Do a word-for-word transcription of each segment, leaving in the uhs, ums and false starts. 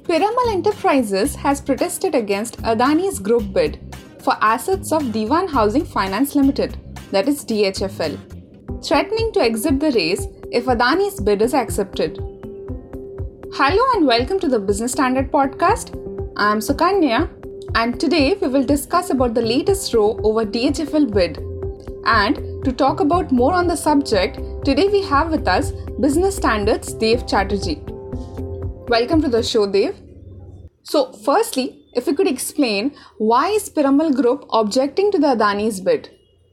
Piramal Enterprises has protested against Adani's group bid for assets of Dewan Housing Finance Limited, that is D H F L, threatening to exit the race if Adani's bid is accepted. Hello and welcome to the Business Standard Podcast. I am Sukanya and today we will discuss about the latest row over D H F L bid. And to talk about more on the subject, today we have with us Business Standard's Dev Chatterjee. Welcome to the show, Dev. So, firstly, if you could explain why is Piramal Group objecting to the Adani's bid?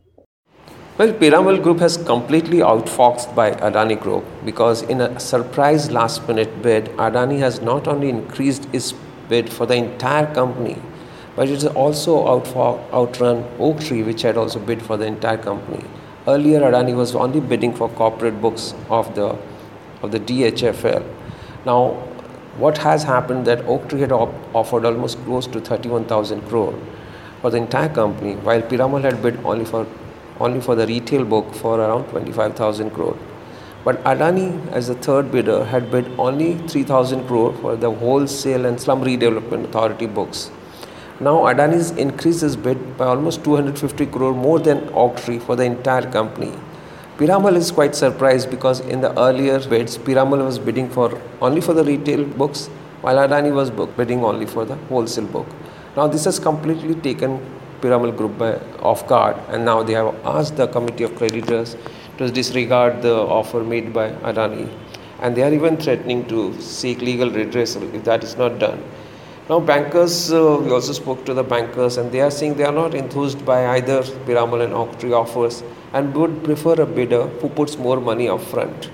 Well, Piramal Group has completely outfoxed by Adani Group because in a surprise last-minute bid, Adani has not only increased its bid for the entire company, but it has also outfo- outrun Oaktree, which had also bid for the entire company. Earlier, Adani was only bidding for corporate books of the of the D H F L. Now, what has happened that Oaktree had op- offered almost close to thirty-one thousand crore for the entire company, while Piramal had bid only for only for the retail book for around twenty-five thousand crore. But Adani, as the third bidder, had bid only three thousand crore for the wholesale and slum redevelopment authority books. Now Adani's increased his bid by almost two hundred fifty crore more than Oaktree for the entire company. Piramal is quite surprised because in the earlier bids, Piramal was bidding for only for the retail books, while Adani was book, bidding only for the wholesale book. Now this has completely taken Piramal Group by off guard, and now they have asked the committee of creditors to disregard the offer made by Adani, and they are even threatening to seek legal redressal if that is not done. Now bankers, uh, we also spoke to the bankers, and they are saying they are not enthused by either Piramal and Oaktree offers and would prefer a bidder who puts more money up front.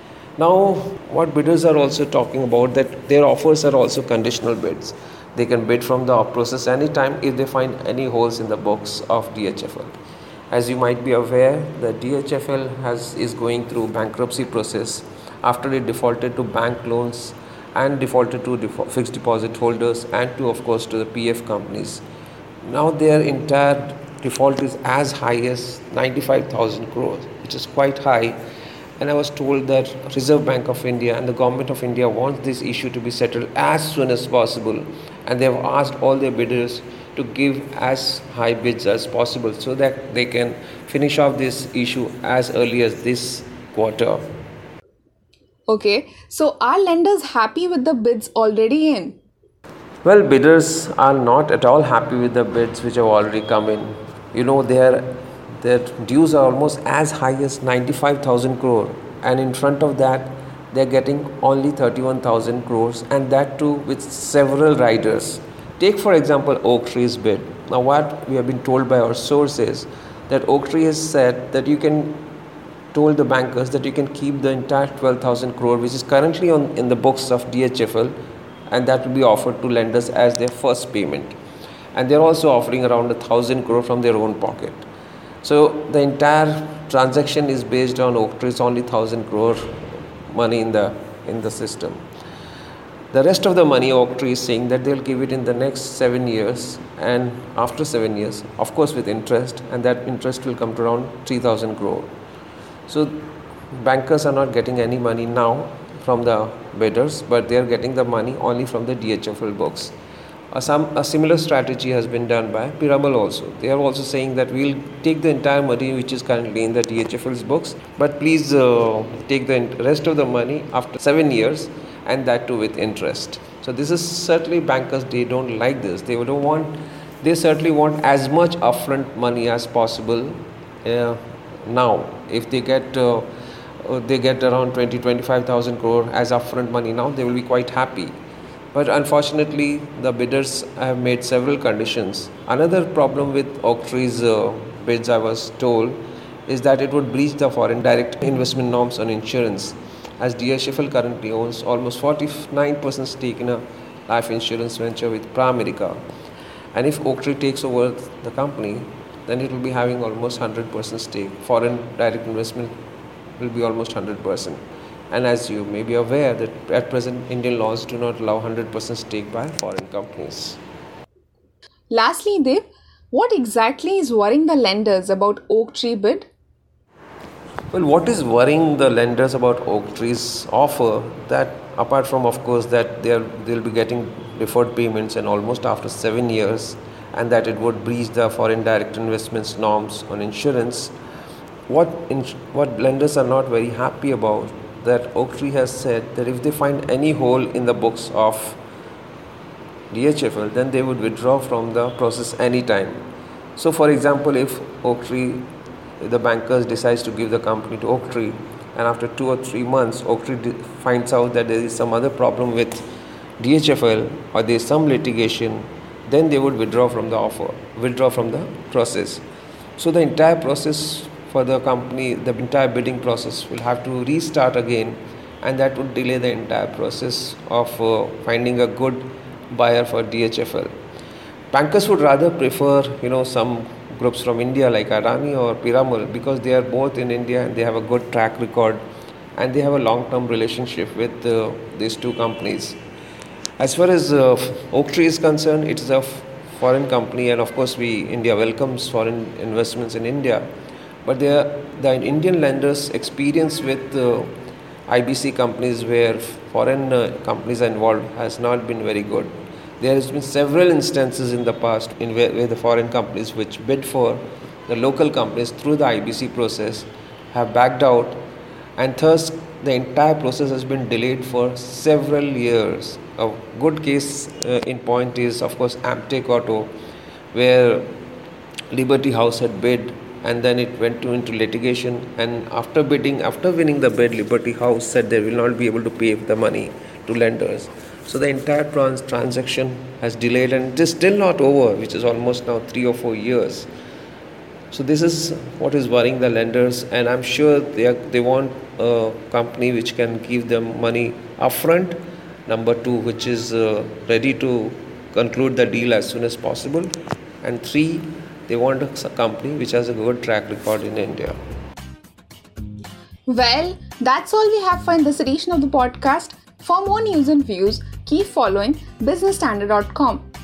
Now what bidders are also talking about that their offers are also conditional bids. They can bid from the process anytime if they find any holes in the books of D H F L. As you might be aware, the D H F L has is going through bankruptcy process after it defaulted to bank loans and defaulted to defo- fixed deposit holders and to, of course, to the P F companies. Now their entire default is as high as ninety-five thousand crores, which is quite high. And I was told that Reserve Bank of India and the Government of India wants this issue to be settled as soon as possible, and they have asked all their bidders to give as high bids as possible so that they can finish off this issue as early as this quarter. Okay, so are lenders happy with the bids already in? Well, bidders are not at all happy with the bids which have already come in. You know, their their dues are almost as high as ninety-five thousand crore, and in front of that, they're getting only thirty-one thousand crores, and that too with several riders. Take for example Oaktree's bid. Now, what we have been told by our sources that Oaktree has said that you can told the bankers that you can keep the entire twelve thousand crore which is currently on in the books of D H F L, and that will be offered to lenders as their first payment, and they're also offering around a thousand crore from their own pocket. So the entire transaction is based on Oaktree's only thousand crore money in the in the system. The rest of the money Oaktree is saying that they'll give it in the next seven years, and after seven years, of course with interest, and that interest will come to around three thousand crore. So bankers are not getting any money now from the bidders, but they are getting the money only from the D H F L books. A, some, a similar strategy has been done by Piramal also. They are also saying that we'll take the entire money which is currently in the D H F L's books, but please uh, take the rest of the money after seven years, and that too with interest. So this is certainly bankers, they don't like this. They don't want, they certainly want as much upfront money as possible. Uh, now if they get uh, uh, they get around twenty to twenty-five thousand crore as upfront money, now they will be quite happy. But unfortunately the bidders have made several conditions. Another problem with Oaktree's uh, bids, I was told, is that it would breach the foreign direct investment norms on insurance, as D H F L currently owns almost forty-nine percent stake in a life insurance venture with Pramerica, and if Oaktree takes over the company, then it will be having almost one hundred percent stake. Foreign direct investment will be almost one hundred percent. And as you may be aware that at present Indian laws do not allow one hundred percent stake by foreign companies. Lastly, Dev, what exactly is worrying the lenders about Oaktree bid? Well, what is worrying the lenders about Oaktree's offer, that apart from, of course, that they are they'll be getting deferred payments and almost after seven years, and that it would breach the foreign direct investments norms on insurance. What in, what lenders are not very happy about, that Oaktree has said that if they find any hole in the books of D H F L, then they would withdraw from the process anytime. So, for example, if Oaktree, if the bankers decides to give the company to Oaktree, and after two or three months, Oaktree d- finds out that there is some other problem with D H F L or there is some litigation, then they would withdraw from the offer, withdraw from the process. So, the entire process for the company, the entire bidding process will have to restart again, and that would delay the entire process of uh, finding a good buyer for D H F L. Bankers would rather prefer, you know, some groups from India like Adani or Piramal, because they are both in India and they have a good track record and they have a long-term relationship with uh, these two companies. As far as uh, Oaktree is concerned, it is a f- foreign company, and of course, we India welcomes foreign investments in India. But they are, the Indian lenders' experience with uh, I B C companies where foreign uh, companies are involved has not been very good. There has been several instances in the past in where, where the foreign companies which bid for the local companies through the I B C process have backed out, and thus the entire process has been delayed for several years. A good case uh, in point is, of course, Amtech Auto, where Liberty House had bid and then it went to into litigation, and after bidding, after winning the bid, Liberty House said they will not be able to pay the money to lenders. So the entire trans- transaction has delayed and it is still not over, which is almost now three or four years. So this is what is worrying the lenders, and I'm sure they are, they want a company which can give them money upfront. Number two, which is uh, ready to conclude the deal as soon as possible, and three, they want a company which has a good track record in India. Well, that's all we have for in this edition of the podcast. For more news and views, keep following business standard dot com.